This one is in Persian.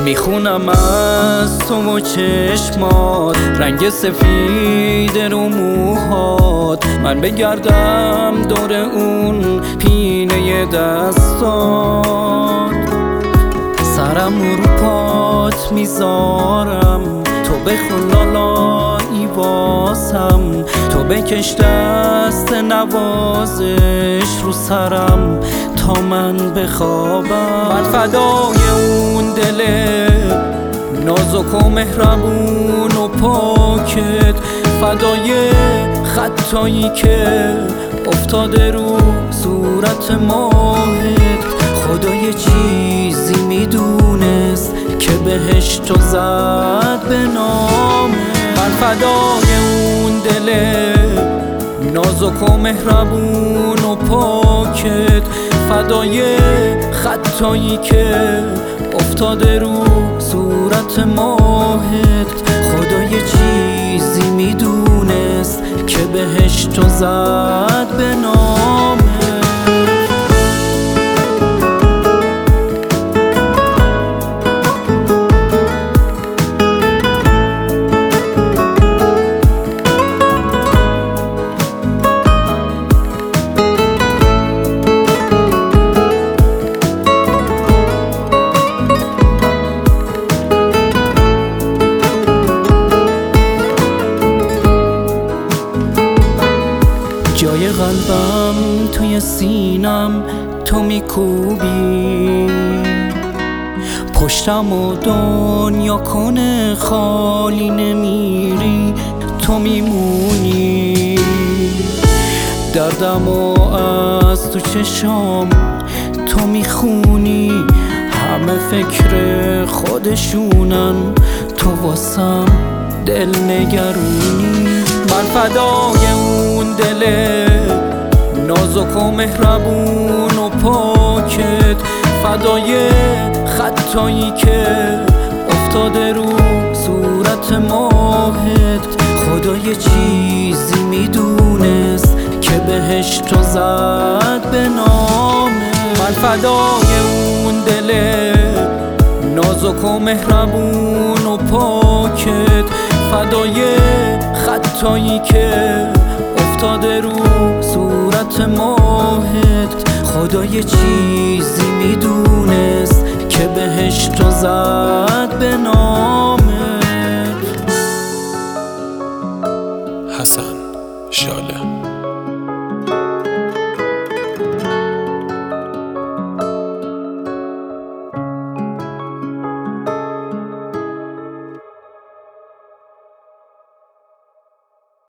میخونم از تو و چشمات، رنگ سفید رو موهات. من بگردم دور اون پینه دستات، سرم رو پات میذارم، تو بخون لالایی واسم، تو بکش دست نوازش رو سرم تا من بخوابم. من فدای اون دل نازک و مهربون و پاکت، فدای خطایی که افتاده رو صورت ماهت. خدا یه چیزی میدونست که بهشتو زد به نامه. من فدای اون دل نازک و مهربون و پاکت، فدای خطایی که افتاده رو صورت ماهت. خدا یه چیزی میدونست که بهشتو زد به نامه. جای قلبم توی سینم تو میکوبی، پشتم و دنیا کنه خالی نمیری، تو میمونی. دردم و از تو چشام تو میخونی، همه فکر خودشونن، تو واسم دل نگرونی. من فدای اون دل نازک و مهربون و پاکت، فدای خطایی که افتاده رو صورت ماهت. خدا یه چیزی میدونست که بهشتو زد به نامه. من فدای اون دل نازک و مهربون و پاکت، فدای خطایی که افتاده رو صورت ماهت. خدا یه چیزی میدونست که بهشتو زد به نامت. حسن شاله.